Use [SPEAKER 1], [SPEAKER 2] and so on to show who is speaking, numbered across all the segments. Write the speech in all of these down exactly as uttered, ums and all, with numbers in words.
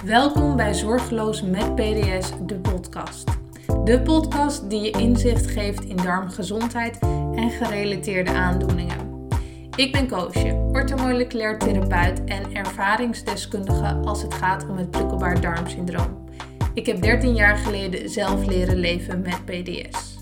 [SPEAKER 1] Welkom bij Zorgeloos met P D S, de podcast. De podcast die je inzicht geeft in darmgezondheid en gerelateerde aandoeningen. Ik ben Koosje, orthomoleculair therapeut en ervaringsdeskundige als het gaat om het prikkelbaar darmsyndroom. Ik heb dertien jaar geleden zelf leren leven met P D S.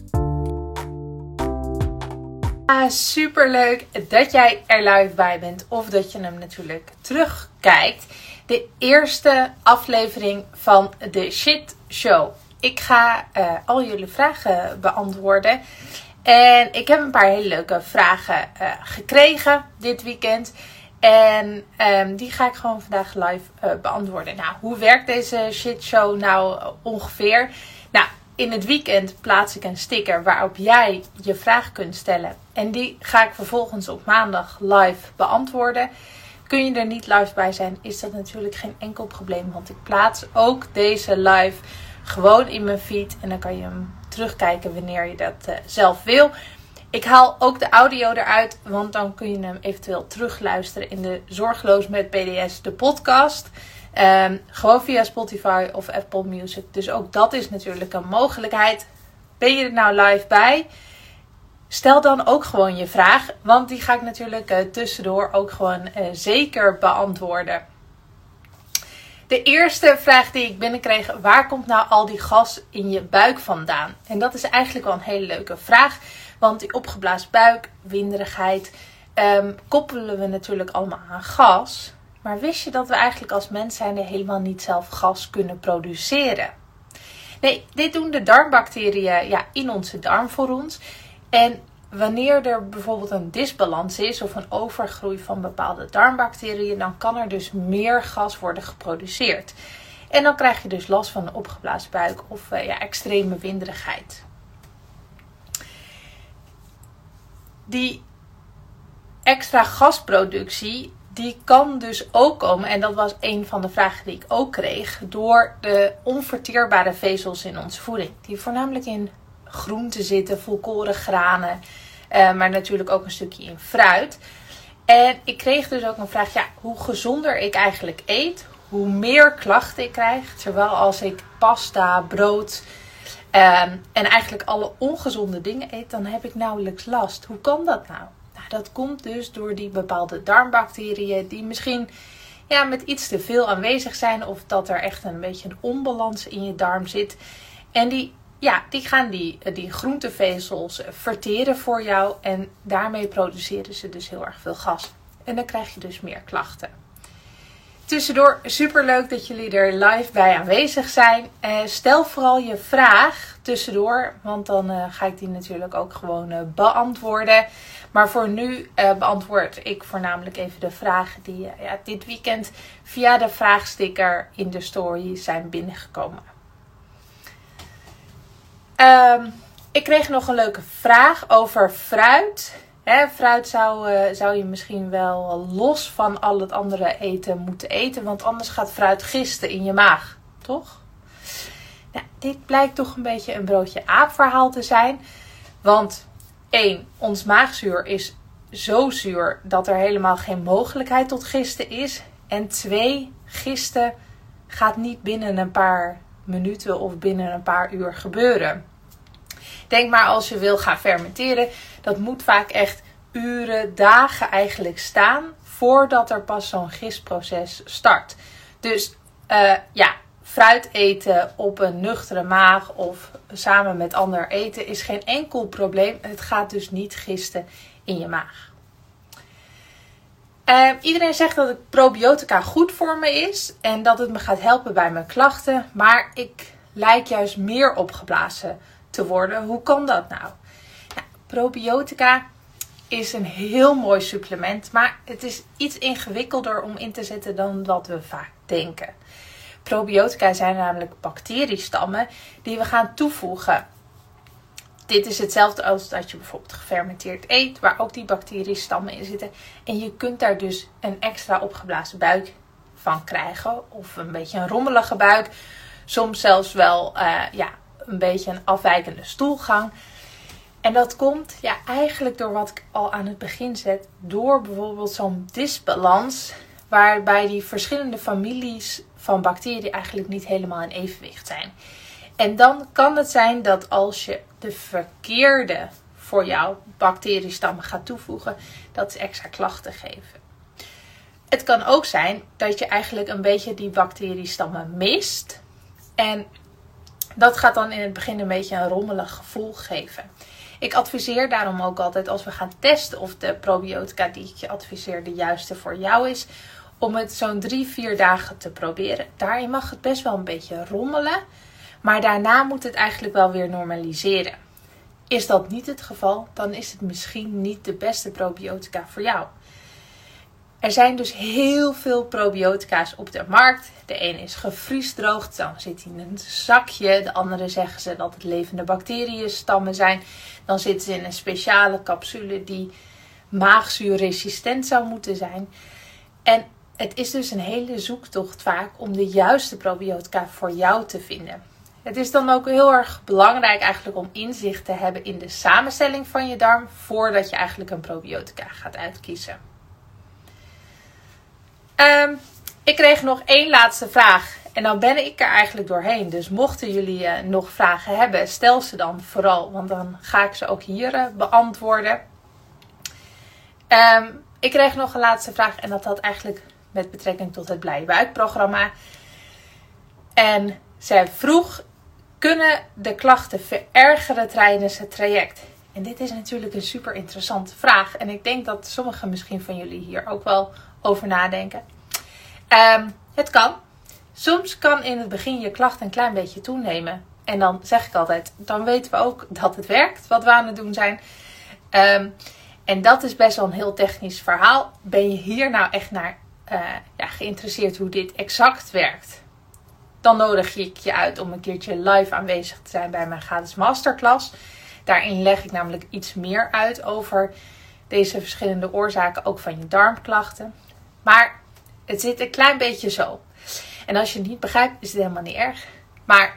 [SPEAKER 2] Ah, superleuk dat jij er live bij bent of dat je hem natuurlijk terugkijkt. De eerste aflevering van de Shit Show. Ik ga uh, al jullie vragen beantwoorden. En ik heb een paar hele leuke vragen uh, gekregen dit weekend. En um, die ga ik gewoon vandaag live uh, beantwoorden. Nou, hoe werkt deze Shit Show nou uh, ongeveer? Nou, in het weekend plaats ik een sticker waarop jij je vraag kunt stellen. En die ga ik vervolgens op maandag live beantwoorden. Kun je er niet live bij zijn, is dat natuurlijk geen enkel probleem. Want ik plaats ook deze live gewoon in mijn feed. En dan kan je hem terugkijken wanneer je dat uh, zelf wil. Ik haal ook de audio eruit, want dan kun je hem eventueel terugluisteren in de Zorgeloos met P D S, de podcast. Um, gewoon via Spotify of Apple Music. Dus ook dat is natuurlijk een mogelijkheid. Ben je er nou live bij? Stel dan ook gewoon je vraag. Want die ga ik natuurlijk uh, tussendoor ook gewoon uh, zeker beantwoorden. De eerste vraag die ik binnenkreeg. Waar komt nou al die gas in je buik vandaan? En dat is eigenlijk wel een hele leuke vraag. Want die opgeblazen buik, winderigheid, um, koppelen we natuurlijk allemaal aan gas. Maar wist je dat we eigenlijk als mens zijnde helemaal niet zelf gas kunnen produceren? Nee, dit doen de darmbacteriën ja, in onze darm voor ons. En wanneer er bijvoorbeeld een disbalans is of een overgroei van bepaalde darmbacteriën, dan kan er dus meer gas worden geproduceerd. En dan krijg je dus last van een opgeblazen buik of uh, ja, extreme winderigheid. Die extra gasproductie, die kan dus ook komen, en dat was een van de vragen die ik ook kreeg, door de onverteerbare vezels in onze voeding. Die voornamelijk in groenten zitten, volkoren granen, uh, maar natuurlijk ook een stukje in fruit. En ik kreeg dus ook een vraag, ja, hoe gezonder ik eigenlijk eet, hoe meer klachten ik krijg. Terwijl als ik pasta, brood um, en eigenlijk alle ongezonde dingen eet, dan heb ik nauwelijks last. Hoe kan dat nou? Nou, dat komt dus door die bepaalde darmbacteriën die misschien ja, met iets te veel aanwezig zijn, of dat er echt een beetje een onbalans in je darm zit. En die Ja, die gaan die, die groentevezels verteren voor jou en daarmee produceren ze dus heel erg veel gas. En dan krijg je dus meer klachten. Tussendoor, superleuk dat jullie er live bij aanwezig zijn. Uh, stel vooral je vraag tussendoor, want dan uh, ga ik die natuurlijk ook gewoon uh, beantwoorden. Maar voor nu uh, beantwoord ik voornamelijk even de vragen die uh, ja, dit weekend via de vraagsticker in de story zijn binnengekomen. Um, ik kreeg nog een leuke vraag over fruit. He, fruit zou, uh, zou je misschien wel los van al het andere eten moeten eten. Want anders gaat fruit gisten in je maag. Toch? Nou, dit blijkt toch een beetje een broodje aap verhaal te zijn. Want één, ons maagzuur is zo zuur dat er helemaal geen mogelijkheid tot gisten is. En twee, gisten gaat niet binnen een paar minuten of binnen een paar uur gebeuren. Denk maar als je wil gaan fermenteren, dat moet vaak echt uren, dagen eigenlijk staan voordat er pas zo'n gistproces start. Dus uh, ja, fruit eten op een nuchtere maag of samen met ander eten is geen enkel probleem. Het gaat dus niet gisten in je maag. Uh, iedereen zegt dat het probiotica goed voor me is en dat het me gaat helpen bij mijn klachten, maar ik lijk juist meer opgeblazen te worden. Hoe kan dat nou? Nou, probiotica is een heel mooi supplement, maar het is iets ingewikkelder om in te zetten dan wat we vaak denken. Probiotica zijn namelijk bacteriestammen die we gaan toevoegen. Dit is hetzelfde als dat je bijvoorbeeld gefermenteerd eet, waar ook die bacteriestammen in zitten. En je kunt daar dus een extra opgeblazen buik van krijgen, of een beetje een rommelige buik. Soms zelfs wel uh, ja, een beetje een afwijkende stoelgang. En dat komt ja, eigenlijk door wat ik al aan het begin zet. Door bijvoorbeeld zo'n disbalans. Waarbij die verschillende families van bacteriën eigenlijk niet helemaal in evenwicht zijn. En dan kan het zijn dat als je de verkeerde voor jou bacteriestammen gaat toevoegen, dat ze extra klachten geven. Het kan ook zijn dat je eigenlijk een beetje die bacteriestammen mist. En dat gaat dan in het begin een beetje een rommelig gevoel geven. Ik adviseer daarom ook altijd als we gaan testen of de probiotica die ik je adviseer de juiste voor jou is, om het zo'n drie, vier dagen te proberen. Daarin mag het best wel een beetje rommelen, maar daarna moet het eigenlijk wel weer normaliseren. Is dat niet het geval, dan is het misschien niet de beste probiotica voor jou. Er zijn dus heel veel probiotica's op de markt. De ene is gevriesdroogd, dan zit hij in een zakje. De andere zeggen ze dat het levende bacteriënstammen zijn. Dan zitten ze in een speciale capsule die maagzuurresistent zou moeten zijn. En het is dus een hele zoektocht vaak om de juiste probiotica voor jou te vinden. Het is dan ook heel erg belangrijk eigenlijk om inzicht te hebben in de samenstelling van je darm voordat je eigenlijk een probiotica gaat uitkiezen. Um, ik kreeg nog één laatste vraag en dan ben ik er eigenlijk doorheen. Dus mochten jullie uh, nog vragen hebben, stel ze dan vooral, want dan ga ik ze ook hier uh, beantwoorden. Um, ik kreeg nog een laatste vraag en dat had eigenlijk met betrekking tot het Blije Buik-programma. En zij vroeg, kunnen de klachten verergeren tijdens het traject? En dit is natuurlijk een super interessante vraag. En ik denk dat sommigen misschien van jullie hier ook wel over nadenken. Um, het kan. Soms kan in het begin je klacht een klein beetje toenemen. En dan zeg ik altijd, dan weten we ook dat het werkt wat we aan het doen zijn. Um, en dat is best wel een heel technisch verhaal. Ben je hier nou echt naar uh, ja, geïnteresseerd hoe dit exact werkt? Dan nodig ik je uit om een keertje live aanwezig te zijn bij mijn gratis masterclass. Daarin leg ik namelijk iets meer uit over deze verschillende oorzaken, ook van je darmklachten. Maar het zit een klein beetje zo. En als je het niet begrijpt, is het helemaal niet erg. Maar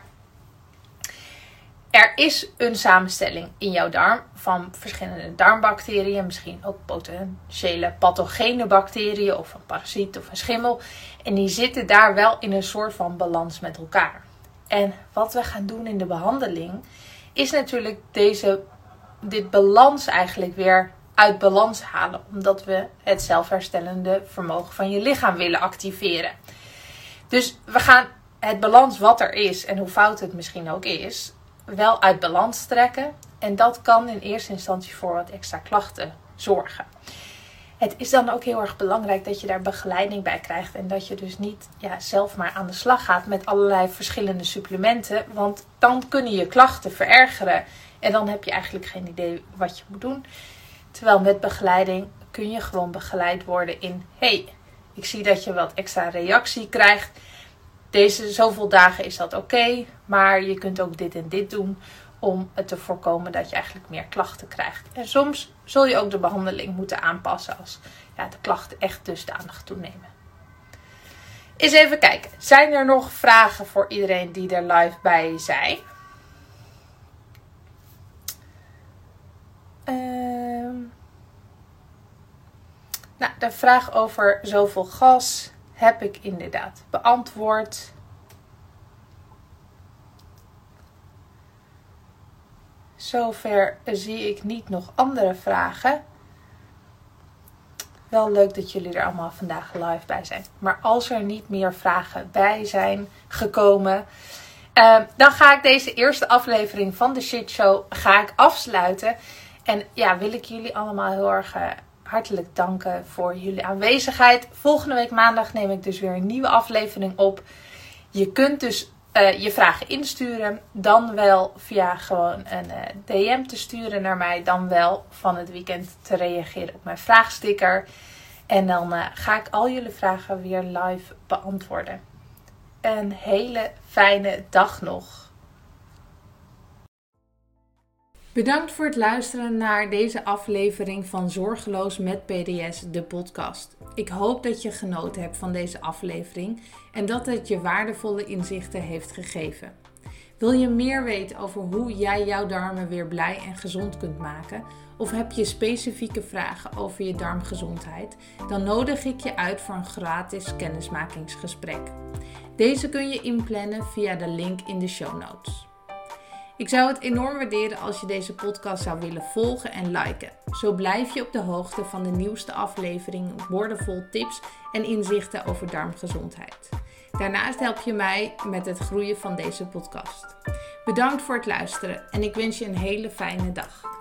[SPEAKER 2] er is een samenstelling in jouw darm van verschillende darmbacteriën. Misschien ook potentiële pathogene bacteriën of een parasiet of een schimmel. En die zitten daar wel in een soort van balans met elkaar. En wat we gaan doen in de behandeling is natuurlijk deze, dit balans eigenlijk weer uit balans halen. Omdat we het zelfherstellende vermogen van je lichaam willen activeren. Dus we gaan het balans wat er is en hoe fout het misschien ook is, wel uit balans trekken. En dat kan in eerste instantie voor wat extra klachten zorgen. Het is dan ook heel erg belangrijk dat je daar begeleiding bij krijgt. En dat je dus niet ja, zelf maar aan de slag gaat met allerlei verschillende supplementen. Want dan kunnen je klachten verergeren. En dan heb je eigenlijk geen idee wat je moet doen. Terwijl met begeleiding kun je gewoon begeleid worden in, hey, ik zie dat je wat extra reactie krijgt. Deze zoveel dagen is dat oké, okay, maar je kunt ook dit en dit doen om het te voorkomen dat je eigenlijk meer klachten krijgt. En soms zul je ook de behandeling moeten aanpassen als ja, de klachten echt dusdanig toenemen. Eens even kijken, zijn er nog vragen voor iedereen die er live bij zijn? Uh, nou, de vraag over zoveel gas heb ik inderdaad beantwoord. Zover zie ik niet nog andere vragen. Wel leuk dat jullie er allemaal vandaag live bij zijn. Maar als er niet meer vragen bij zijn gekomen, uh, dan ga ik deze eerste aflevering van de Shit Show ga ik afsluiten. En ja, wil ik jullie allemaal heel erg uh, hartelijk danken voor jullie aanwezigheid. Volgende week maandag neem ik dus weer een nieuwe aflevering op. Je kunt dus uh, je vragen insturen. Dan wel via gewoon een uh, D M te sturen naar mij. Dan wel van het weekend te reageren op mijn vraagsticker. En dan uh, ga ik al jullie vragen weer live beantwoorden. Een hele fijne dag nog.
[SPEAKER 1] Bedankt voor het luisteren naar deze aflevering van Zorgeloos met P D S, de podcast. Ik hoop dat je genoten hebt van deze aflevering en dat het je waardevolle inzichten heeft gegeven. Wil je meer weten over hoe jij jouw darmen weer blij en gezond kunt maken? Of heb je specifieke vragen over je darmgezondheid? Dan nodig ik je uit voor een gratis kennismakingsgesprek. Deze kun je inplannen via de link in de show notes. Ik zou het enorm waarderen als je deze podcast zou willen volgen en liken. Zo blijf je op de hoogte van de nieuwste aflevering, woordenvol tips en inzichten over darmgezondheid. Daarnaast help je mij met het groeien van deze podcast. Bedankt voor het luisteren en ik wens je een hele fijne dag.